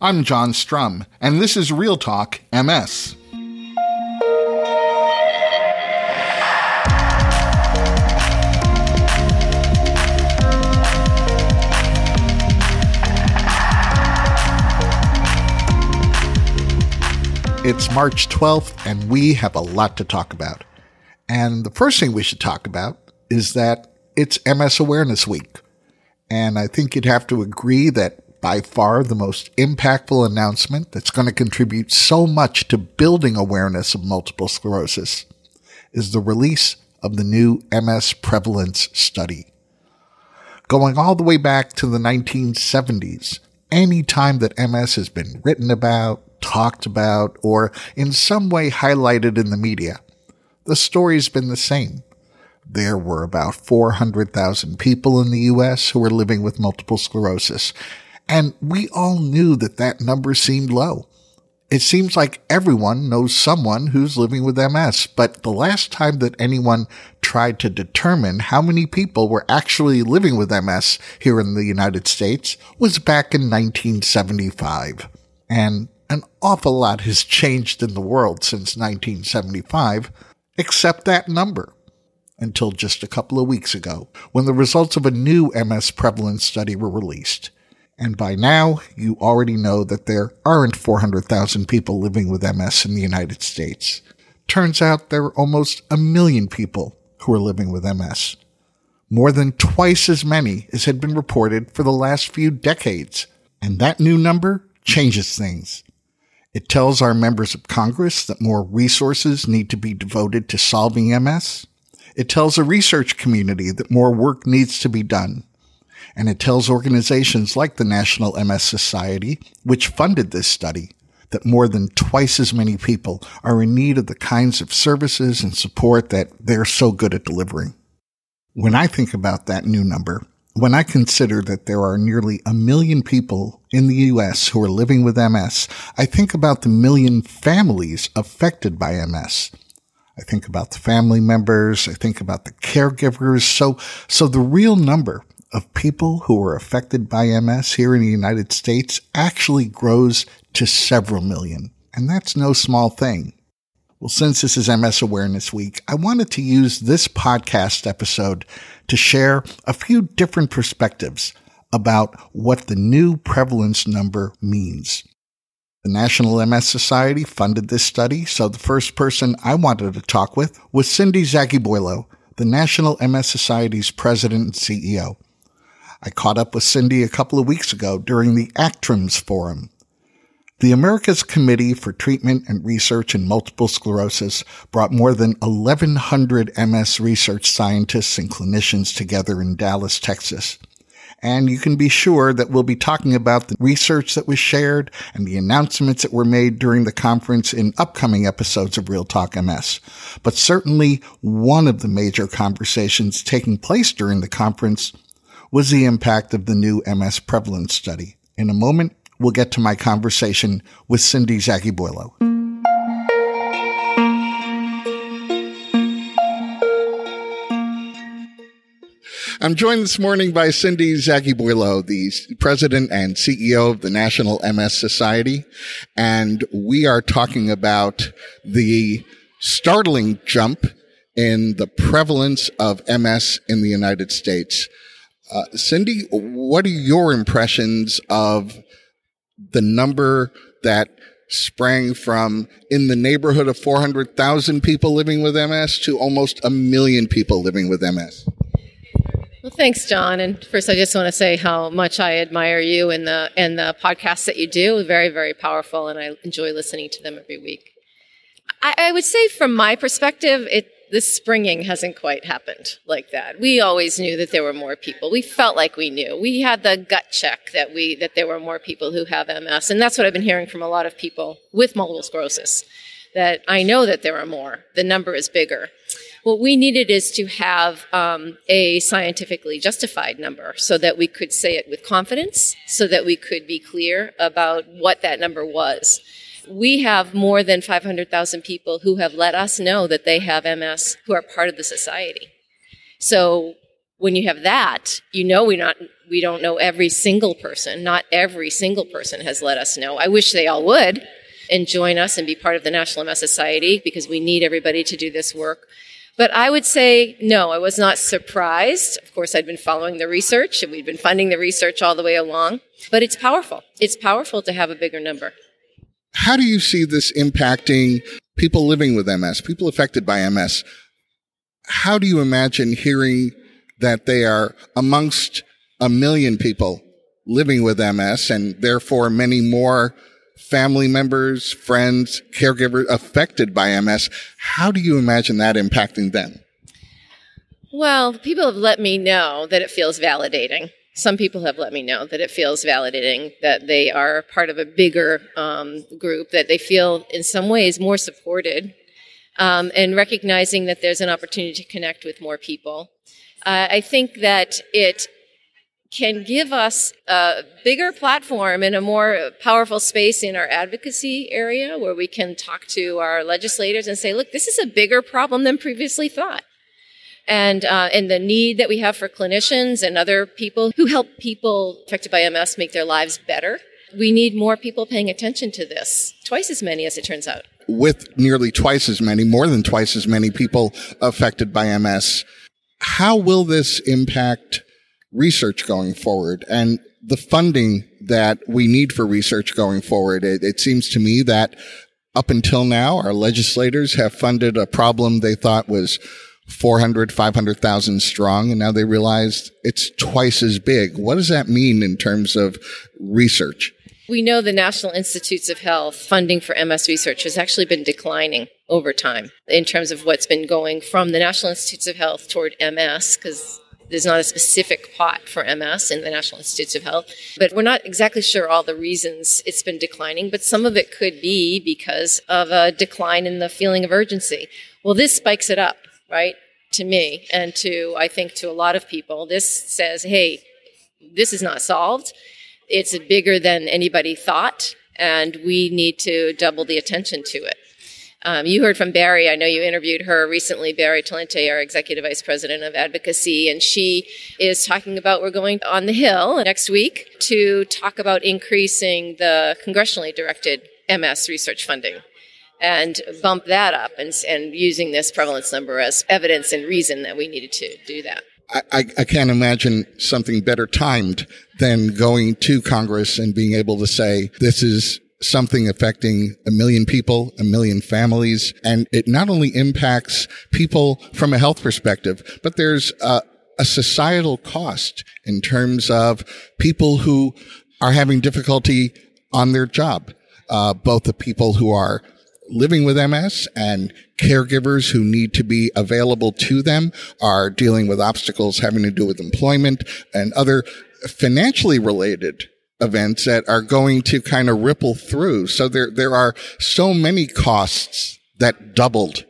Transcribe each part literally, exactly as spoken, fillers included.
I'm John Strum, and this is Real Talk M S. It's March twelfth, and we have a lot to talk about. And the first thing we should talk about is that it's M S Awareness Week. And I think you'd have to agree that by far the most impactful announcement that's going to contribute so much to building awareness of multiple sclerosis is the release of the new M S prevalence study. Going all the way back to the nineteen seventies, any time that M S has been written about, talked about, or in some way highlighted in the media, the story's been the same. There were about four hundred thousand people in the U S who were living with multiple sclerosis, and we all knew that that number seemed low. It seems like everyone knows someone who's living with M S, but the last time that anyone tried to determine how many people were actually living with M S here in the United States was back in nineteen seventy-five. And an awful lot has changed in the world since nineteen seventy-five, except that number, until just a couple of weeks ago, when the results of a new M S prevalence study were released. And by now, you already know that there aren't four hundred thousand people living with M S in the United States. Turns out there are almost a million people who are living with M S. More than twice as many as had been reported for the last few decades. And that new number changes things. It tells our members of Congress that more resources need to be devoted to solving M S. It tells the research community that more work needs to be done. And it tells organizations like the National M S Society, which funded this study, that more than twice as many people are in need of the kinds of services and support that they're so good at delivering. When I think about that new number, when I consider that there are nearly a million people in the U S who are living with M S, I think about the million families affected by M S. I think about the family members. I think about the caregivers. So, so the real number of people who are affected by M S here in the United States actually grows to several million. And that's no small thing. Well, since this is M S Awareness Week, I wanted to use this podcast episode to share a few different perspectives about what the new prevalence number means. The National M S Society funded this study, so the first person I wanted to talk with was Cindy Zaghibuelo, the National M S Society's president and C E O. I caught up with Cindy a couple of weeks ago during the ACTRIMS Forum. The America's Committee for Treatment and Research in Multiple Sclerosis brought more than eleven hundred M S research scientists and clinicians together in Dallas, Texas. And you can be sure that we'll be talking about the research that was shared and the announcements that were made during the conference in upcoming episodes of Real Talk M S. But certainly one of the major conversations taking place during the conference was the impact of the new M S prevalence study. In a moment, we'll get to my conversation with Cindy Zaghibuelo. I'm joined this morning by Cindy Zaghibuelo, the president and C E O of the National M S Society, and we are talking about the startling jump in the prevalence of M S in the United States. Uh, Cindy, what are your impressions of the number that sprang from in the neighborhood of four hundred thousand people living with M S to almost a million people living with M S? Well, thanks, John. And first, I just want to say how much I admire you and the and the podcasts that you do. Very, very powerful, and I enjoy listening to them every week. I, I would say, from my perspective, it this springing hasn't quite happened like that. We always knew that there were more people. We felt like we knew. We had the gut check that we that there were more people who have M S, and that's what I've been hearing from a lot of people with multiple sclerosis. That I know that there are more. The number is bigger. What we needed is to have um, a scientifically justified number so that we could say it with confidence, so that we could be clear about what that number was. We have more than five hundred thousand people who have let us know that they have M S who are part of the society. So When you have that, you know we not we don't know every single person. Not every single person has let us know. I wish they all would and join us and be part of the National M S Society, because we need everybody to do this work. But I would say, no, I was not surprised. Of course, I'd been following the research, and we'd been funding the research all the way along. But it's powerful. It's powerful to have a bigger number. How do you see this impacting people living with M S, people affected by M S? How do you imagine hearing that they are amongst a million people living with M S, and therefore many more family members, friends, caregivers affected by M S? How do you imagine that impacting them? Well, people have let me know that it feels validating. Some people have let me know that it feels validating, that they are part of a bigger um, group, that they feel in some ways more supported, um, and recognizing that there's an opportunity to connect with more people. Uh, I think that it can give us a bigger platform and a more powerful space in our advocacy area, where we can talk to our legislators and say, look, this is a bigger problem than previously thought. And uh, and the need that we have for clinicians and other people who help people affected by M S make their lives better. We need more people paying attention to this, twice as many as it turns out. With nearly twice as many, more than twice as many people affected by M S, how will this impact research going forward and the funding that we need for research going forward? It, it seems to me that up until now, our legislators have funded a problem they thought was four hundred, five hundred thousand strong, and now they realize it's twice as big. What does that mean in terms of research? We know the National Institutes of Health funding for M S research has actually been declining over time in terms of what's been going from the National Institutes of Health toward M S, because there's not a specific pot for M S in the National Institutes of Health. But we're not exactly sure all the reasons it's been declining, but some of it could be because of a decline in the feeling of urgency. Well, this spikes it up, right? To me, and to, I think, to a lot of people. This says, hey, this is not solved. It's bigger than anybody thought, and we need to double the attention to it. Um, you heard from Barry. I know you interviewed her recently, Barry Talente, our Executive Vice President of Advocacy, and she is talking about, we're going on the Hill next week to talk about increasing the congressionally directed M S research funding and bump that up, and, and using this prevalence number as evidence and reason that we needed to do that. I, I can't imagine something better timed than going to Congress and being able to say, this is something affecting a million people, a million families, and it not only impacts people from a health perspective, but there's a, a societal cost in terms of people who are having difficulty on their job, uh, both the people who are living with M S and caregivers who need to be available to them are dealing with obstacles having to do with employment and other financially related events that are going to kind of ripple through. So there, there are so many costs that doubled.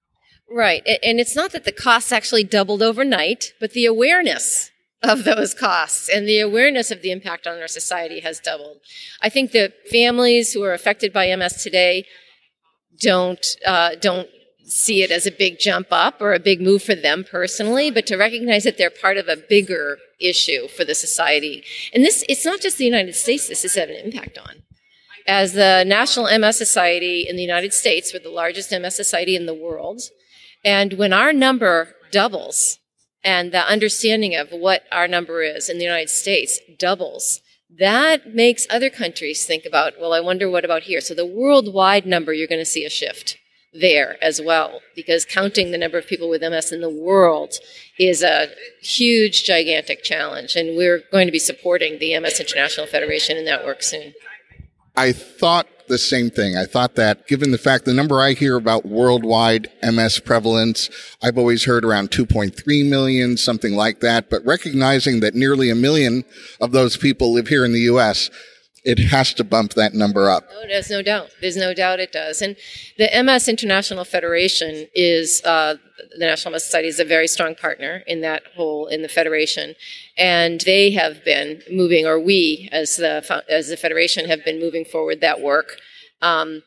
Right. And it's not that the costs actually doubled overnight, but the awareness of those costs and the awareness of the impact on our society has doubled. I think that families who are affected by M S today don't uh, don't see it as a big jump up or a big move for them personally, but to recognize that they're part of a bigger issue for the society. And this, it's not just the United States this is having an impact on. As the National M S Society in the United States, we're the largest M S society in the world, and when our number doubles and the understanding of what our number is in the United States doubles, that makes other countries think about, well, I wonder what about here? So the worldwide number, you're going to see a shift there as well, because counting the number of people with M S in the world is a huge, gigantic challenge. And we're going to be supporting the M S International Federation in that work soon. I thought the same thing. I thought that given the fact the number I hear about worldwide M S prevalence, I've always heard around two point three million, something like that. But recognizing that nearly a million of those people live here in the U S, it has to bump that number up. No, there's no doubt. There's no doubt it does. And the M S International Federation is, uh, the National M S Society is a very strong partner in that whole, in the Federation. And they have been moving, or we as the, as the Federation have been moving forward that work. Um,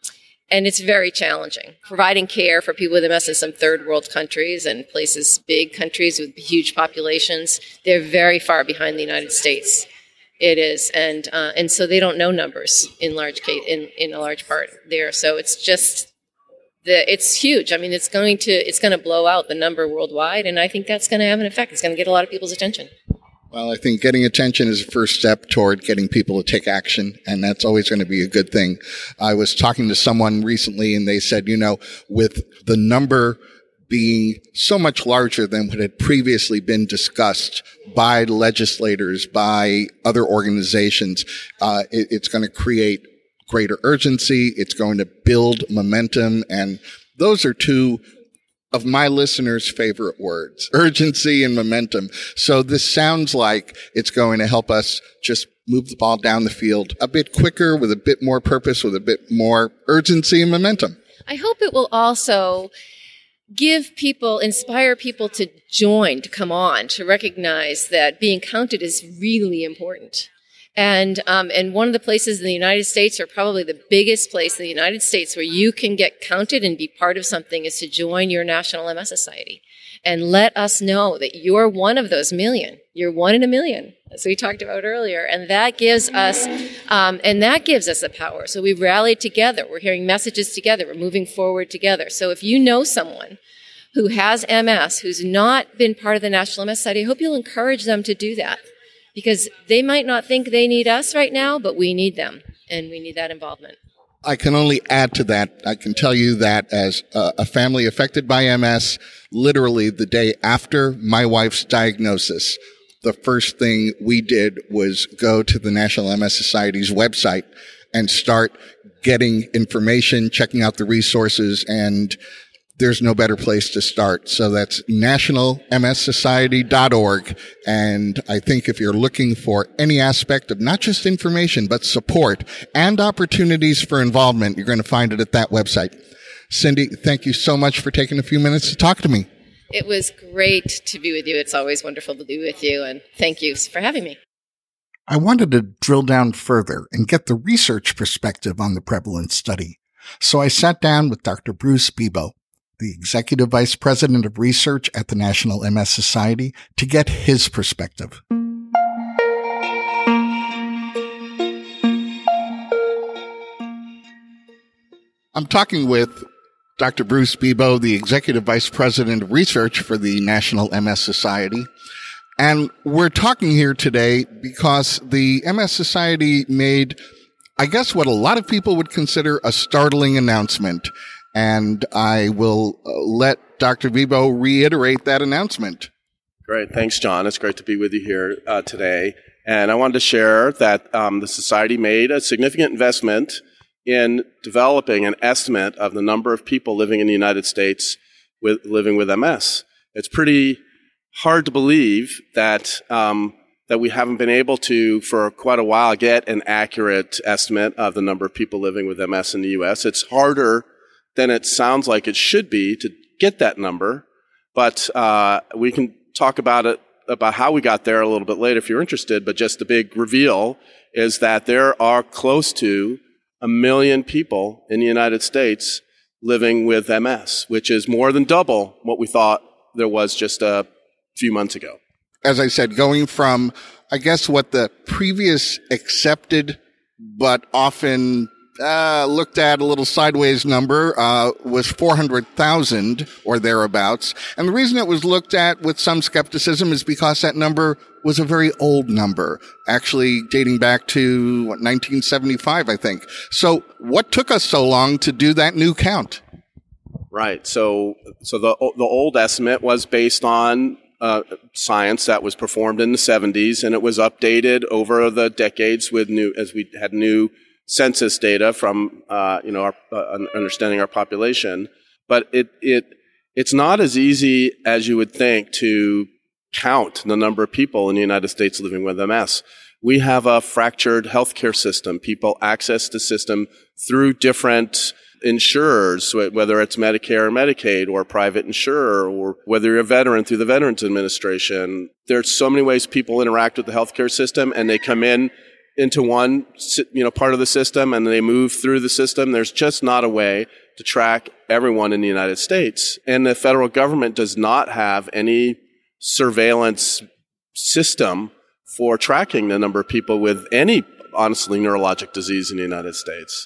And it's very challenging. Providing care for people with M S in some third world countries and places, big countries with huge populations, they're very far behind the United States. It is. And uh, and so they don't know numbers in large case, in, in a large part there. So it's just, the it's huge. I mean, it's going to it's going to blow out the number worldwide. And I think that's going to have an effect. It's going to get a lot of people's attention. Well, I think getting attention is the first step toward getting people to take action, and that's always going to be a good thing. I was talking to someone recently, and they said, you know, with the number being so much larger than what had previously been discussed by legislators, by other organizations, uh, it, it's going to create greater urgency. It's going to build momentum, and those are two of my listeners' favorite words, urgency and momentum. So this sounds like it's going to help us just move the ball down the field a bit quicker, with a bit more purpose, with a bit more urgency and momentum. I hope it will also give people, inspire people to join, to come on, to recognize that being counted is really important. And um, and one of the places in the United States, or probably the biggest place in the United States where you can get counted and be part of something, is to join your National M S Society and let us know that you're one of those million. You're one in a million, as we talked about earlier. And that gives us, um, and that gives us the power. So we've rallied together. We're hearing messages together. We're moving forward together. So if you know someone who has M S, who's not been part of the National M S Society, I hope you'll encourage them to do that. Because they might not think they need us right now, but we need them, and we need that involvement. I can only add to that. I can tell you that as a, a family affected by M S, literally the day after my wife's diagnosis, the first thing we did was go to the National M S Society's website and start getting information, checking out the resources, and there's no better place to start. So that's national m s society dot org. And I think if you're looking for any aspect of not just information, but support and opportunities for involvement, you're going to find it at that website. Cindy, thank you so much for taking a few minutes to talk to me. It was great to be with you. It's always wonderful to be with you. And thank you for having me. I wanted to drill down further and get the research perspective on the prevalence study. So I sat down with Doctor Bruce Bebo, the Executive Vice President of Research at the National M S Society, to get his perspective. I'm talking with Doctor Bruce Bebo, the Executive Vice President of Research for the National M S Society. And we're talking here today because the M S Society made, I guess, what a lot of people would consider a startling announcement. And I will uh, let Doctor Bebo reiterate that announcement. Great. Thanks, John. It's great to be with you here uh, today. And I wanted to share that um, the Society made a significant investment in developing an estimate of the number of people living in the United States with living with M S. It's pretty hard to believe that um, that we haven't been able to, for quite a while, get an accurate estimate of the number of people living with M S in the U S. It's harder than it sounds like it should be to get that number. But uh, we can talk about it, about how we got there a little bit later if you're interested. But just the big reveal is that there are close to a million people in the United States living with M S, which is more than double what we thought there was just a few months ago. As I said, going from, I guess, what the previous accepted but often Uh, looked at a little sideways number, uh, was four hundred thousand or thereabouts. And the reason it was looked at with some skepticism is because that number was a very old number, actually dating back to what, nineteen seventy-five, I think. So what took us so long to do that new count? Right. So, so the, the old estimate was based on uh, science that was performed in the seventies, and it was updated over the decades with new, as we had new census data from, uh, you know, our, uh, understanding our population. But it, it, it's not as easy as you would think to count the number of people in the United States living with M S. We have a fractured healthcare system. People access the system through different insurers, whether it's Medicare or Medicaid or private insurer, or whether you're a veteran through the Veterans Administration. There's so many ways people interact with the healthcare system, and they come in into one, you know, part of the system and they move through the system. There's just not a way to track everyone in the United States. And the federal government does not have any surveillance system for tracking the number of people with any, honestly, neurologic disease in the United States.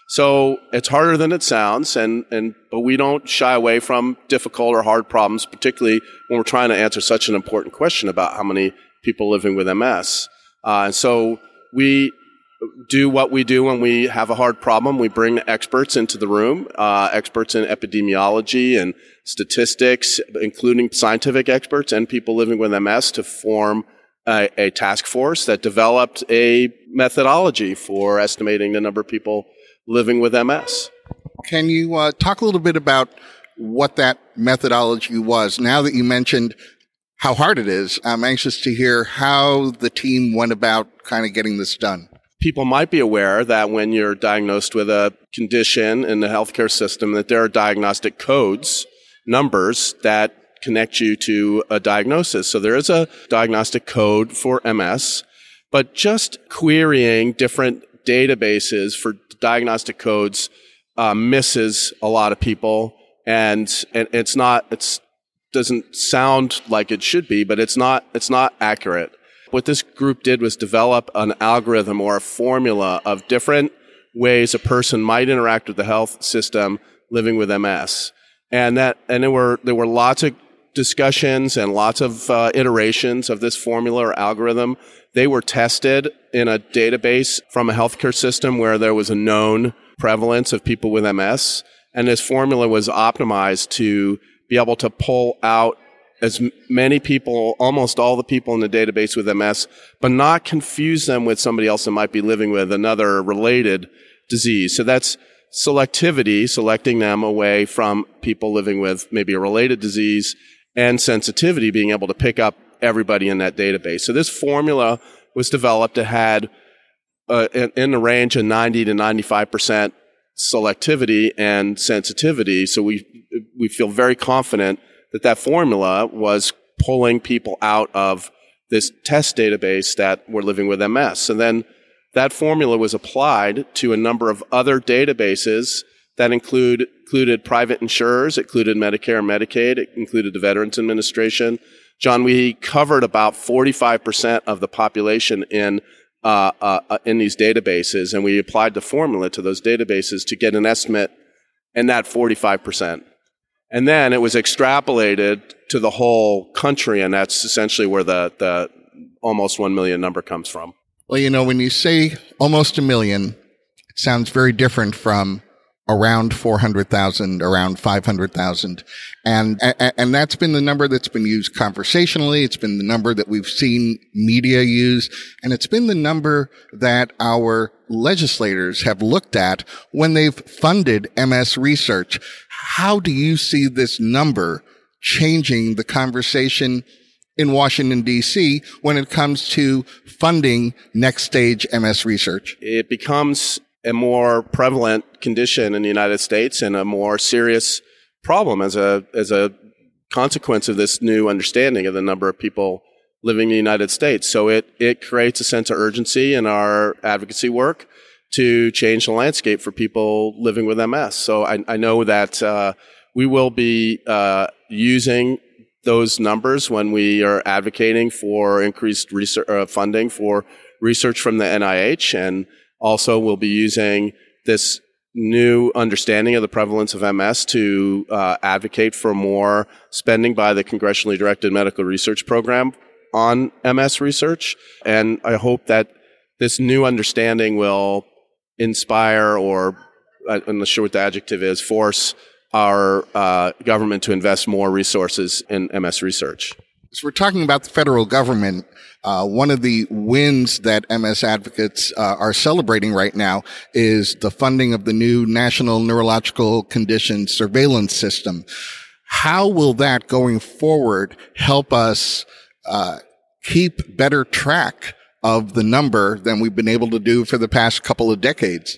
So it's harder than it sounds, and, and but we don't shy away from difficult or hard problems, particularly when we're trying to answer such an important question about how many people living with M S. Uh, and so we do what we do when we have a hard problem. We bring experts into the room, uh, experts in epidemiology and statistics, including scientific experts and people living with M S, to form a, a task force that developed a methodology for estimating the number of people living with M S. Can you uh, talk a little bit about what that methodology was? Now that you mentioned how hard it is, I'm anxious to hear how the team went about kind of getting this done. People might be aware that when you're diagnosed with a condition in the healthcare system, that there are diagnostic codes, numbers that connect you to a diagnosis. So there is a diagnostic code for M S, but just querying different databases for diagnostic codes uh, misses a lot of people, and, and it's not, it's doesn't sound like it should be, but it's not, it's not accurate. What this group did was develop an algorithm or a formula of different ways a person might interact with the health system living with M S. And that, and there were, there were lots of discussions and lots of uh, iterations of this formula or algorithm. They were tested in a database from a healthcare system where there was a known prevalence of people with M S. And this formula was optimized to be able to pull out as many people, almost all the people in the database with M S, but not confuse them with somebody else that might be living with another related disease. So that's selectivity, selecting them away from people living with maybe a related disease, and sensitivity, being able to pick up everybody in that database. So this formula was developed. It had uh, in, in the range of ninety to ninety-five percent selectivity and sensitivity. So we we feel very confident that that formula was pulling people out of this test database that were living with M S. And then that formula was applied to a number of other databases that include included private insurers, it included Medicare and Medicaid, it included the Veterans Administration. John, we covered about forty-five percent of the population in uh, uh, in these databases, and we applied the formula to those databases to get an estimate in that forty-five percent. And then it was extrapolated to the whole country, and that's essentially where the, the almost one million number comes from. Well, you know, when you say almost a million, it sounds very different from around four hundred thousand, around five hundred thousand. And, and, and that's been the number that's been used conversationally. It's been the number that we've seen media use. And it's been the number that our legislators have looked at when they've funded M S research. How do you see this number changing the conversation in Washington, D C when it comes to funding next stage M S research? It becomes a more prevalent condition in the United States and a more serious problem as a as a consequence of this new understanding of the number of people living in the United States. So it, it creates a sense of urgency in our advocacy work to change the landscape for people living with M S. So I, I know that uh, we will be uh, using those numbers when we are advocating for increased research uh, funding for research from the N I H, and also we'll be using this new understanding of the prevalence of M S to uh, advocate for more spending by the Congressionally Directed Medical Research Program on M S research. And I hope that this new understanding will inspire, or I'm not sure what the adjective is, force our uh, government to invest more resources in M S research. So we're talking about the federal government. Uh, one of the wins that M S advocates uh, are celebrating right now is the funding of the new National Neurological Condition Surveillance System. How will that going forward help us uh, keep better track of the number than we've been able to do for the past couple of decades?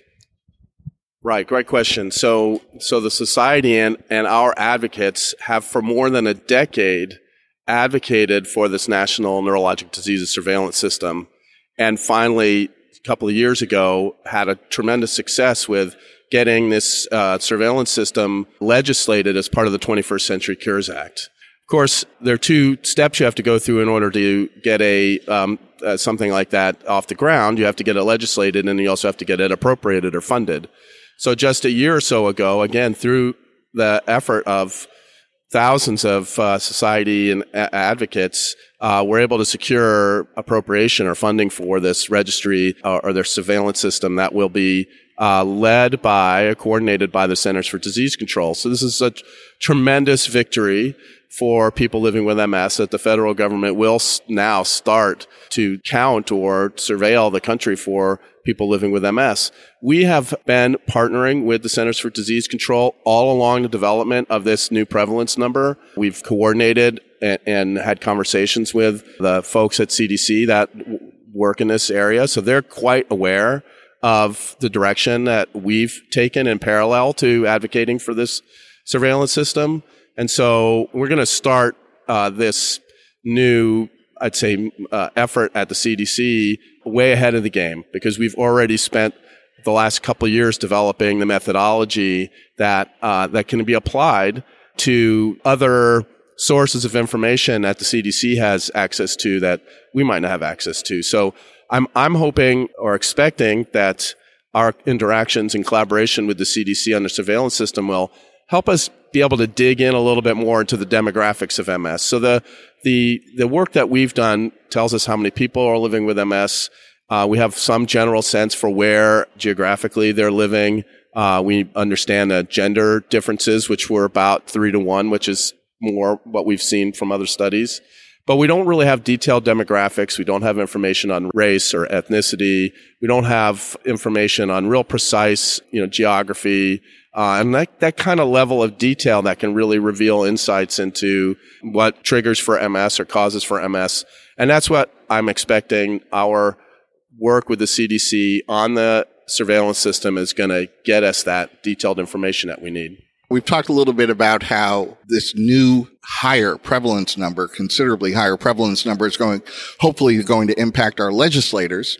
Right, great question. So, so the society and, and our advocates have for more than a decade advocated for this National Neurologic Diseases Surveillance System, and finally couple of years ago had a tremendous success with getting this uh, surveillance system legislated as part of the twenty-first Century Cures Act. Of course, there are two steps you have to go through in order to get a um, uh, something like that off the ground. You have to get it legislated, and you also have to get it appropriated or funded. So just a year or so ago, again, through the effort of thousands of uh, society and a- advocates, uh, were able to secure appropriation or funding for this registry uh, or their surveillance system that will be uh, led by, or coordinated by the Centers for Disease Control. So this is a tremendous victory for people living with M S that the federal government will now start to count or surveil the country for people living with M S. We have been partnering with the Centers for Disease Control all along the development of this new prevalence number. We've coordinated and, and had conversations with the folks at C D C that w- work in this area, so they're quite aware of the direction that we've taken in parallel to advocating for this surveillance system. And so we're going to start uh, this new, I'd say, uh, effort at the C D C way ahead of the game, because we've already spent the last couple of years developing the methodology that uh, that can be applied to other sources of information that the C D C has access to that we might not have access to. So I'm I'm hoping or expecting that our interactions and collaboration with the C D C on the surveillance system will help us be able to dig in a little bit more into the demographics of M S. So the the the work that we've done tells us how many people are living with M S. Uh, we have some general sense for where geographically they're living. Uh, we understand the gender differences, which were about three to one, which is more what we've seen from other studies. But we don't really have detailed demographics. We don't have information on race or ethnicity. We don't have information on real precise, you know, geography. Uh, and that, that kind of level of detail that can really reveal insights into what triggers for M S or causes for M S. And that's what I'm expecting our work with the C D C on the surveillance system is going to get us that detailed information that we need. We've talked a little bit about how this new higher prevalence number, considerably higher prevalence number, is going, hopefully going to impact our legislators.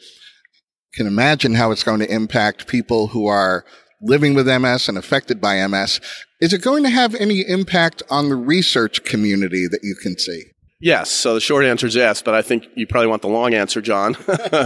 Can imagine how it's going to impact people who are living with M S and affected by M S. Is it going to have any impact on the research community that you can see? Yes. So the short answer is yes, but I think you probably want the long answer, John.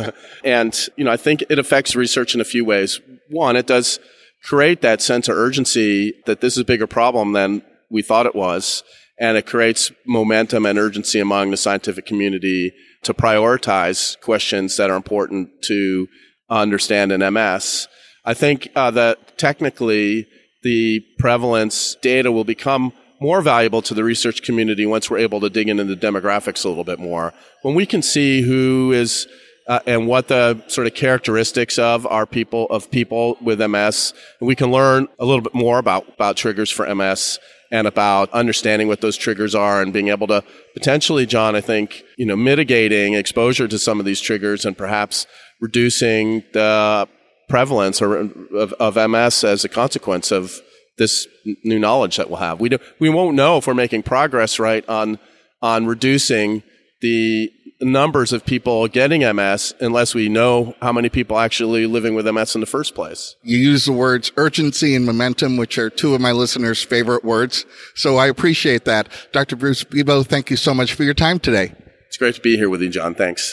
And, you know, I think it affects research in a few ways. One, it does create that sense of urgency that this is a bigger problem than we thought it was. And it creates momentum and urgency among the scientific community to prioritize questions that are important to understand in M S. I think uh, that technically the prevalence data will become more valuable to the research community once we're able to dig into the demographics a little bit more. When we can see who is uh, and what the sort of characteristics of our people of people with M S, we can learn a little bit more about about triggers for M S and about understanding what those triggers are and being able to potentially, John, I think, you know, mitigating exposure to some of these triggers and perhaps reducing the prevalence or of, of M S as a consequence of this new knowledge that we'll have. We do, we won't know if we're making progress, right, on on reducing the numbers of people getting M S unless we know how many people actually living with M S in the first place. You use the words urgency and momentum, which are two of my listeners' favorite words. So I appreciate that. Doctor Bruce Bebo, thank you so much for your time today. It's great to be here with you, John. Thanks.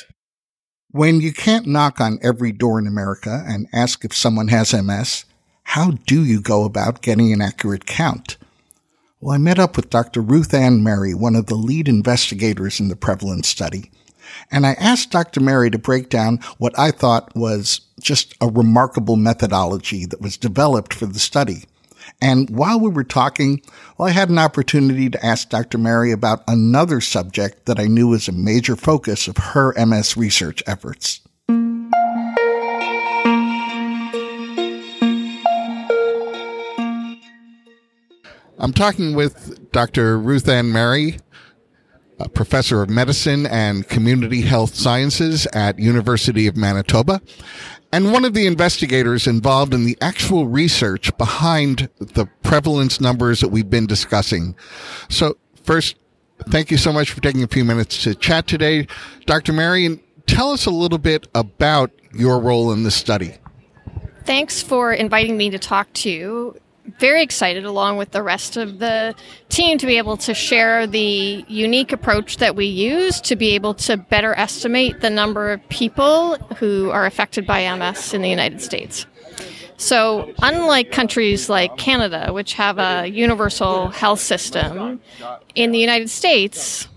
When you can't knock on every door in America and ask if someone has M S, how do you go about getting an accurate count? Well, I met up with Doctor Ruth Ann Mary, one of the lead investigators in the prevalence study, and I asked Doctor Mary to break down what I thought was just a remarkable methodology that was developed for the study. And while we were talking, well, I had an opportunity to ask Doctor Mary about another subject that I knew was a major focus of her M S research efforts. I'm talking with Doctor Ruth Ann Mary, a professor of medicine and community health sciences at University of Manitoba, and one of the investigators involved in the actual research behind the prevalence numbers that we've been discussing. So first, thank you so much for taking a few minutes to chat today. Doctor Mary, tell us a little bit about your role in this study. Thanks for inviting me to talk to you. Very excited, along with the rest of the team, to be able to share the unique approach that we use to be able to better estimate the number of people who are affected by M S in the United States. So, unlike countries like Canada, which have a universal health system, in the United States,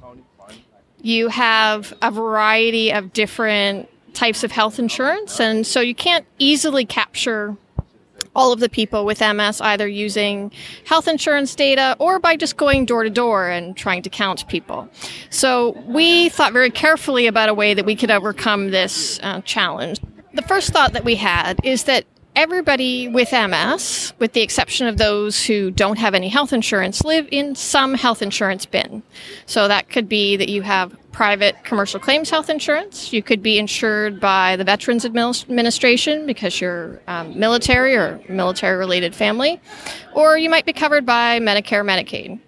you have a variety of different types of health insurance, and so you can't easily capture all of the people with M S either using health insurance data or by just going door to door and trying to count people. So we thought very carefully about a way that we could overcome this uh, challenge. The first thought that we had is that everybody with M S, with the exception of those who don't have any health insurance, live in some health insurance bin. So that could be that you have private commercial claims health insurance. You could be insured by the Veterans Administration because you're um, military or military-related family, or you might be covered by Medicare, Medicaid.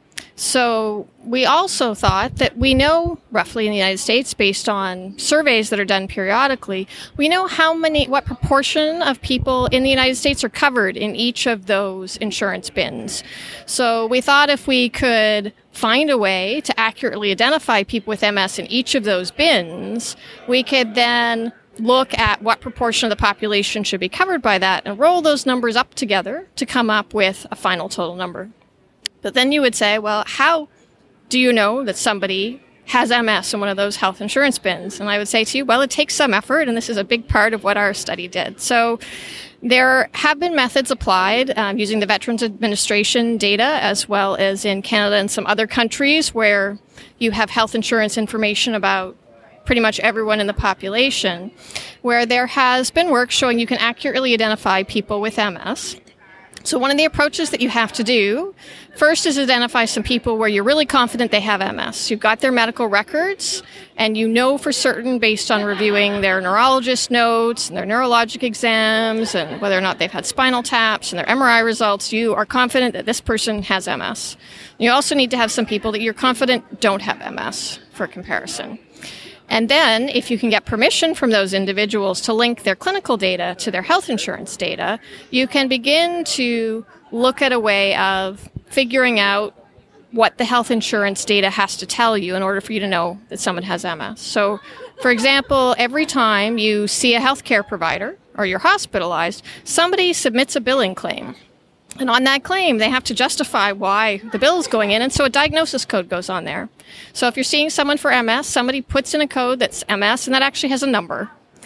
So we also thought that we know roughly in the United States, based on surveys that are done periodically, we know how many, what proportion of people in the United States are covered in each of those insurance bins. So we thought if we could find a way to accurately identify people with M S in each of those bins, we could then look at what proportion of the population should be covered by that and roll those numbers up together to come up with a final total number. But then you would say, well, how do you know that somebody has M S in one of those health insurance bins? And I would say to you, well, it takes some effort, and this is a big part of what our study did. So there have been methods applied um, using the Veterans Administration data, as well as in Canada and some other countries where you have health insurance information about pretty much everyone in the population, where there has been work showing you can accurately identify people with M S. So one of the approaches that you have to do first is identify some people where you're really confident they have M S. You've got their medical records, and you know for certain, based on reviewing their neurologist notes and their neurologic exams and whether or not they've had spinal taps and their M R I results, you are confident that this person has M S. You also need to have some people that you're confident don't have M S for comparison. And then, if you can get permission from those individuals to link their clinical data to their health insurance data, you can begin to look at a way of figuring out what the health insurance data has to tell you in order for you to know that someone has M S. So, for example, every time you see a healthcare provider or you're hospitalized, somebody submits a billing claim. And on that claim, they have to justify why the bill is going in, and so a diagnosis code goes on there. So if you're seeing someone for M S, somebody puts in a code that's M S, and that actually has a number.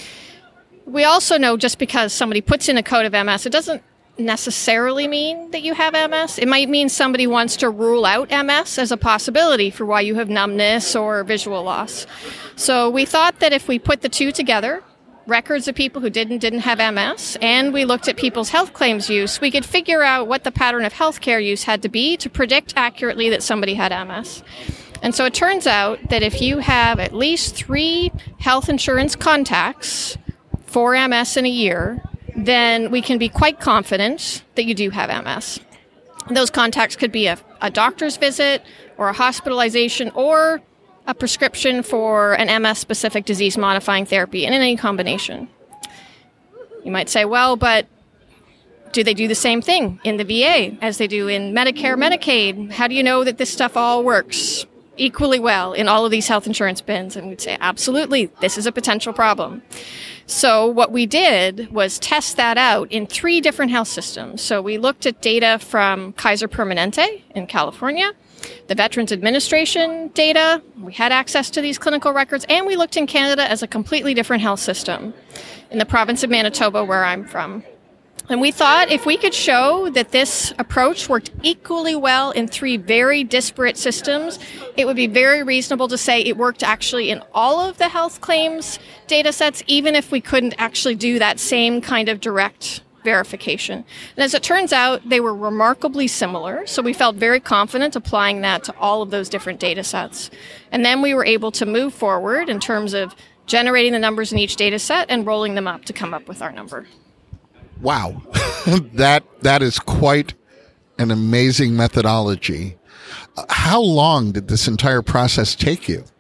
We also know just because somebody puts in a code of M S, it doesn't necessarily mean that you have M S. It might mean somebody wants to rule out M S as a possibility for why you have numbness or visual loss. So we thought that if we put the two together, records of people who did and didn't have M S, and we looked at people's health claims use, we could figure out what the pattern of healthcare use had to be to predict accurately that somebody had M S. And so it turns out that if you have at least three health insurance contacts for M S in a year, then we can be quite confident that you do have M S. And those contacts could be a, a doctor's visit or a hospitalization or a prescription for an M S-specific disease-modifying therapy, and in any combination. You might say, well, but do they do the same thing in the V A as they do in Medicare, Medicaid? How do you know that this stuff all works equally well in all of these health insurance bins? And we'd say, absolutely, this is a potential problem. So what we did was test that out in three different health systems. So we looked at data from Kaiser Permanente in California, the Veterans Administration data, we had access to these clinical records, and we looked in Canada as a completely different health system in the province of Manitoba, where I'm from. And we thought if we could show that this approach worked equally well in three very disparate systems, it would be very reasonable to say it worked actually in all of the health claims data sets, even if we couldn't actually do that same kind of direct verification. And as it turns out, they were remarkably similar, so we felt very confident applying that to all of those different data sets. And then we were able to move forward in terms of generating the numbers in each data set and rolling them up to come up with our number. Wow. that that is quite an amazing methodology. Uh, how long did this entire process take you?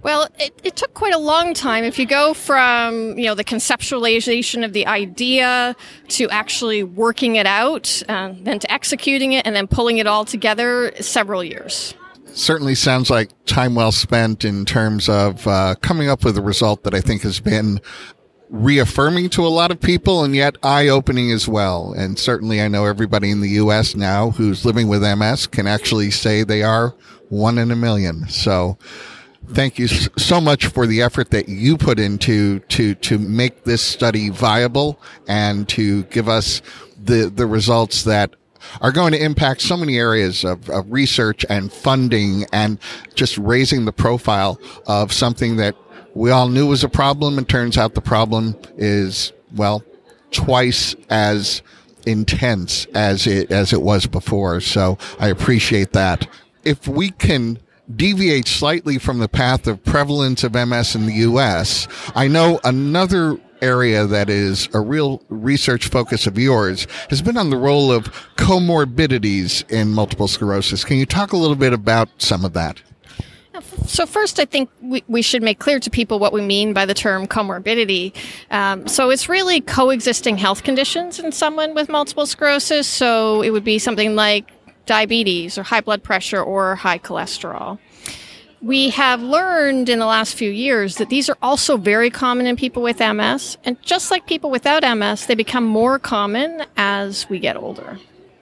Well, it, it took quite a long time. If you go from, you know, the conceptualization of the idea to actually working it out, uh, then to executing it, and then pulling it all together, several years. Certainly sounds like time well spent in terms of uh, coming up with a result that I think has been reaffirming to a lot of people and yet eye-opening as well. And certainly I know everybody in the U S now who's living with M S can actually say they are one in a million. So thank you so much for the effort that you put into to to make this study viable and to give us the the results that are going to impact so many areas of, of research and funding and just raising the profile of something that we all knew was a problem, and turns out the problem is, well, twice as intense as it as it was before. So I appreciate that. If we can deviate slightly from the path of prevalence of M S in the U S, I know another area that is a real research focus of yours has been on the role of comorbidities in multiple sclerosis. Can you talk a little bit about some of that? So first, I think we, we should make clear to people what we mean by the term comorbidity. Um, so it's really coexisting health conditions in someone with multiple sclerosis. So it would be something like diabetes or high blood pressure or high cholesterol. We have learned in the last few years that these are also very common in people with M S. And just like people without M S, they become more common as we get older.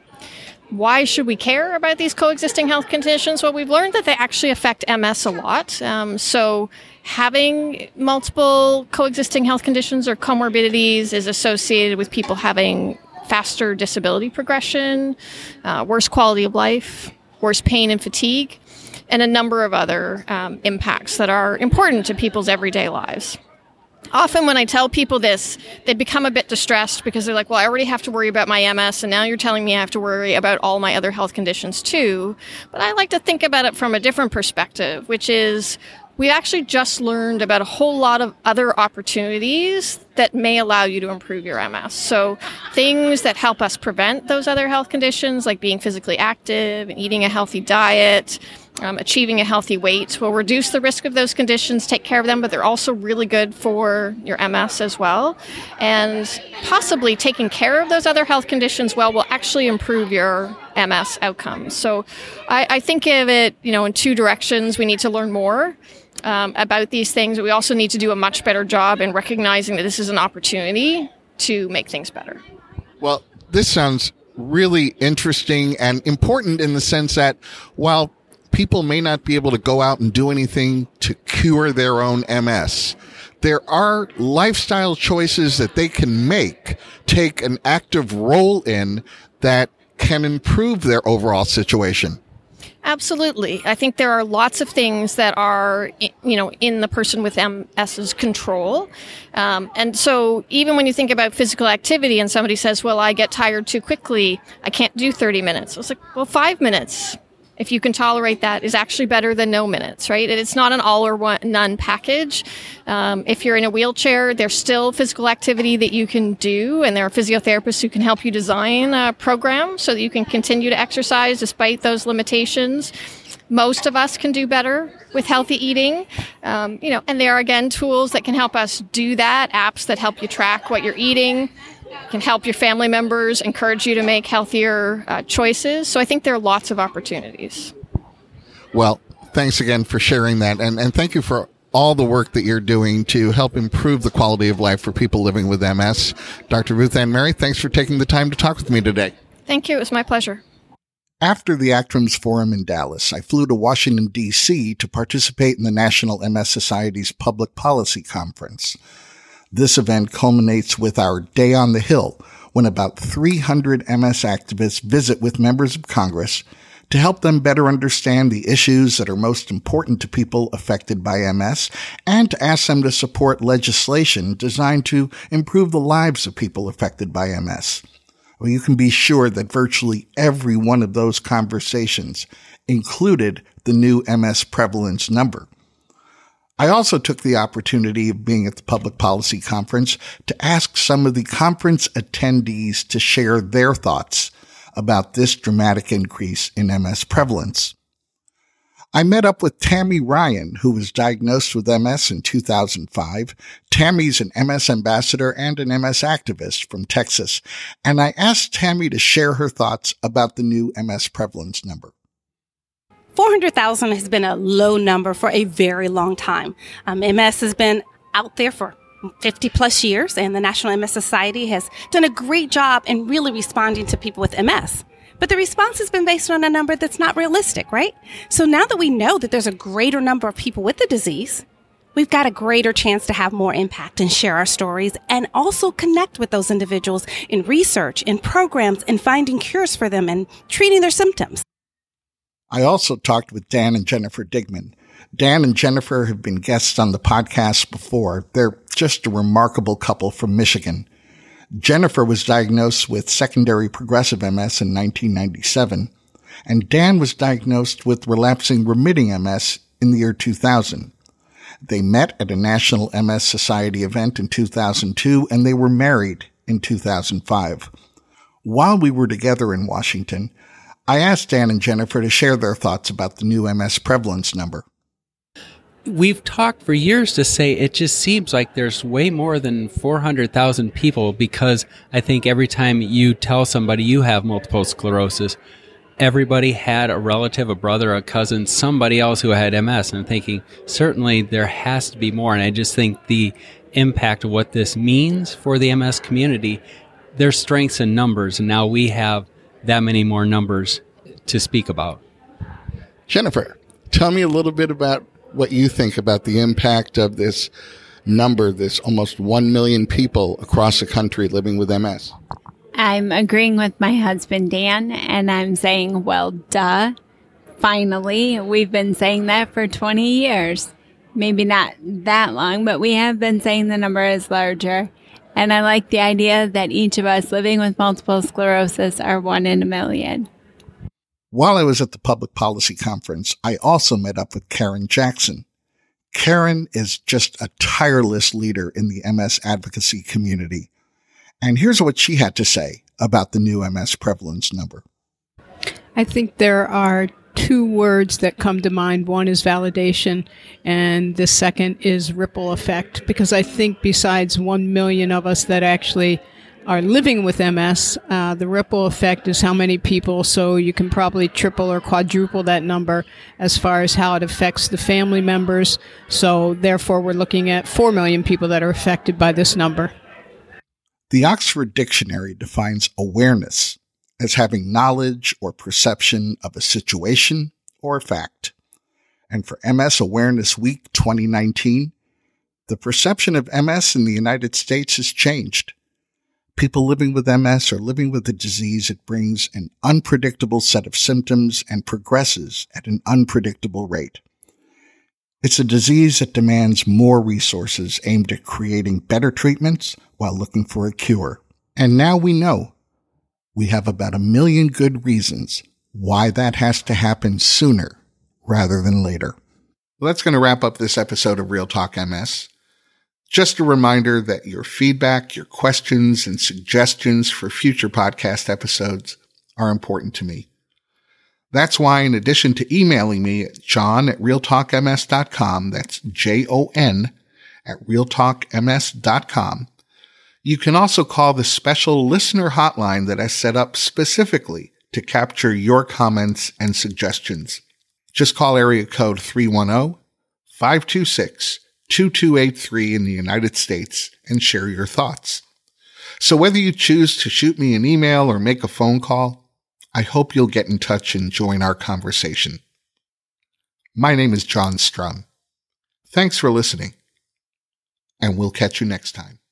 Why should we care about these coexisting health conditions? Well, we've learned that they actually affect M S a lot. Um, so having multiple coexisting health conditions or comorbidities is associated with people having faster disability progression, uh, worse quality of life, worse pain and fatigue, and a number of other um, impacts that are important to people's everyday lives. Often when I tell people this, they become a bit distressed because they're like, well, I already have to worry about my M S, and now you're telling me I have to worry about all my other health conditions too. But I like to think about it from a different perspective, which is we actually just learned about a whole lot of other opportunities that may allow you to improve your M S. So things that help us prevent those other health conditions, like being physically active and eating a healthy diet, Um, achieving a healthy weight will reduce the risk of those conditions, take care of them, but they're also really good for your M S as well. And possibly taking care of those other health conditions well will actually improve your M S outcomes. So I, I think of it, you know, in two directions. We need to learn more um, about these things, but we also need to do a much better job in recognizing that this is an opportunity to make things better. Well, this sounds really interesting and important in the sense that while people may not be able to go out and do anything to cure their own M S, there are lifestyle choices that they can make, take an active role in, that can improve their overall situation. Absolutely. I think there are lots of things that are, you know, in the person with MS's control. Um, and so even when you think about physical activity and somebody says, well, I get tired too quickly, I can't do thirty minutes. I was like, well, five minutes. If you can tolerate that, is actually better than no minutes, right? And it's not an all or one, none package. Um, if you're in a wheelchair, there's still physical activity that you can do, and there are physiotherapists who can help you design a program so that you can continue to exercise despite those limitations. Most of us can do better with healthy eating, um, you know, and there are, again, tools that can help us do that, apps that help you track what you're eating, can help your family members, encourage you to make healthier uh, choices. So I think there are lots of opportunities. Well, thanks again for sharing that. And, and thank you for all the work that you're doing to help improve the quality of life for people living with M S. Doctor Ruth Ann Mary, thanks for taking the time to talk with me today. Thank you. It was my pleasure. After the ACTRIMS Forum in Dallas, I flew to Washington, D C to participate in the National M S Society's Public Policy Conference. This event culminates with our Day on the Hill, when about three hundred M S activists visit with members of Congress to help them better understand the issues that are most important to people affected by M S and to ask them to support legislation designed to improve the lives of people affected by M S. Well, you can be sure that virtually every one of those conversations included the new M S prevalence number. I also took the opportunity of being at the Public Policy Conference to ask some of the conference attendees to share their thoughts about this dramatic increase in M S prevalence. I met up with Tammy Ryan, who was diagnosed with M S in two thousand five. Tammy's an M S ambassador and an M S activist from Texas, and I asked Tammy to share her thoughts about the new M S prevalence number. four hundred thousand has been a low number for a very long time. Um, M S has been out there for fifty plus years, and the National M S Society has done a great job in really responding to people with M S. But the response has been based on a number that's not realistic, right? So now that we know that there's a greater number of people with the disease, we've got a greater chance to have more impact and share our stories and also connect with those individuals in research, in programs, and finding cures for them and treating their symptoms. I also talked with Dan and Jennifer Digman. Dan and Jennifer have been guests on the podcast before. They're just a remarkable couple from Michigan. Jennifer was diagnosed with secondary progressive M S in nineteen ninety-seven, and Dan was diagnosed with relapsing remitting M S in the year two thousand. They met at a National M S Society event in two thousand two, and they were married in two thousand five. While we were together in Washington, I asked Dan and Jennifer to share their thoughts about the new M S prevalence number. We've talked for years to say it just seems like there's way more than four hundred thousand people, because I think every time you tell somebody you have multiple sclerosis, everybody had a relative, a brother, a cousin, somebody else who had M S. And I'm thinking certainly there has to be more. And I just think the impact of what this means for the M S community, there's strengths in numbers. And now we have that many more numbers to speak about. Jennifer, tell me a little bit about what you think about the impact of this number, this almost one million people across the country living with M S. I'm agreeing with my husband, Dan, and I'm saying, well, duh. Finally, we've been saying that for twenty years. Maybe not that long, but we have been saying the number is larger. And I like the idea that each of us living with multiple sclerosis are one in a million. While I was at the public policy conference, I also met up with Karen Jackson. Karen is just a tireless leader in the M S advocacy community. And here's what she had to say about the new M S prevalence number. I think there are two words that come to mind. One is validation, and the second is ripple effect, because I think besides one million of us that actually are living with M S, uh, the ripple effect is how many people, so you can probably triple or quadruple that number as far as how it affects the family members. So therefore, we're looking at four million people that are affected by this number. The Oxford Dictionary defines awareness as having knowledge or perception of a situation or a fact. And for M S Awareness Week twenty nineteen, the perception of M S in the United States has changed. People living with M S are living with a disease that brings an unpredictable set of symptoms and progresses at an unpredictable rate. It's a disease that demands more resources aimed at creating better treatments while looking for a cure. And now we know we have about a million good reasons why that has to happen sooner rather than later. Well, that's going to wrap up this episode of Real Talk M S. Just a reminder that your feedback, your questions, and suggestions for future podcast episodes are important to me. That's why, in addition to emailing me at john at real talk m s dot com, that's J O N at real talk m s dot com, you can also call the special listener hotline that I set up specifically to capture your comments and suggestions. Just call area code three one zero, five two six, two two eight three in the United States and share your thoughts. So whether you choose to shoot me an email or make a phone call, I hope you'll get in touch and join our conversation. My name is John Strum. Thanks for listening, and we'll catch you next time.